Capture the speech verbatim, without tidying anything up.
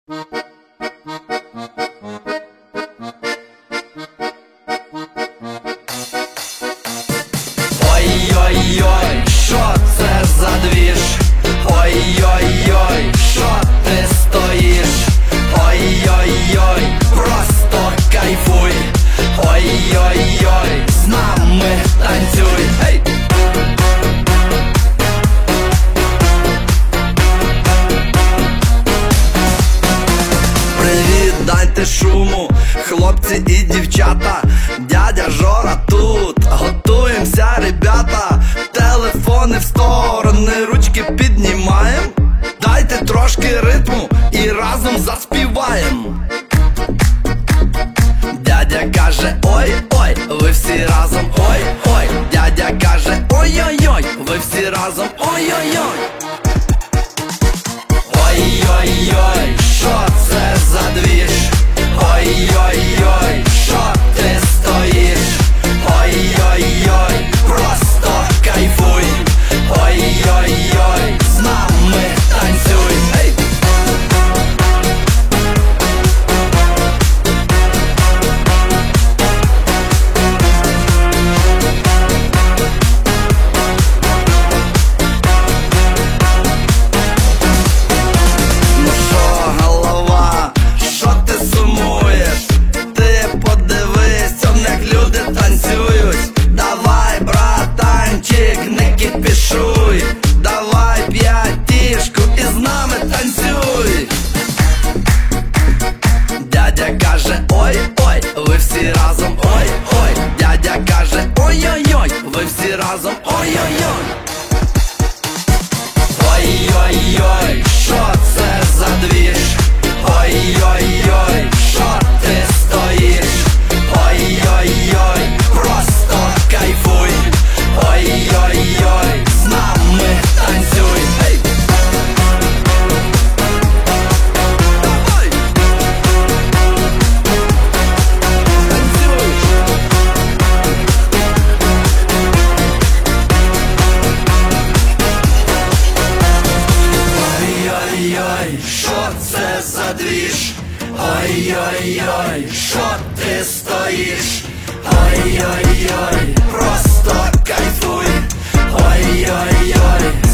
Ой-ой-ой, що це за двіж? Ой-ой-ой, що ти стоїш? Ой-ой-ой, просто кайфуй. Ой-ой-ой, з нами танцюй. Hey! Привіт, дайте шуму, хлопці і дівчата. Дядя Жора тут, готуємося, ребята. Телефони в сторони, ручки піднімаєм. Дайте трошки ритму і разом заспіваєм. Дядя каже ой-ой, ви всі разом ой-ой. Дядя каже ой-ой-ой, ви всі разом ой-ой-ой. Ой-ой-ой, що це за двіж? Ой-ой-ой, що ти стоїш? Ой-ой-ой, просто кайфуй. Ой-ой-ой, з нами танцюй. Hey! Ну що, голова, що ти сумуєш? Ти подивись, он як люди танцюють. Давай, братанчик, не кипішуй. Давай п'ятішку і з нами танцюй. Дядя каже ой-ой, ви всі разом ой-ой. Дядя каже ой-ой-ой, ви всі разом ой-ой-ой. Ой-ой-ой, що це за двіж? Ой-ой-ой, що ти стоїш? Ой-ой-ой, просто кайфуй. Ой-ой-ой, з нами танцюй. Hey! Давай! Танцюй! Ой-ой-ой, що це за двіж? Ой-ой-ой, що ти стоїш? Ой-ой-ой, просто кайфуй. Ой-ой-ой.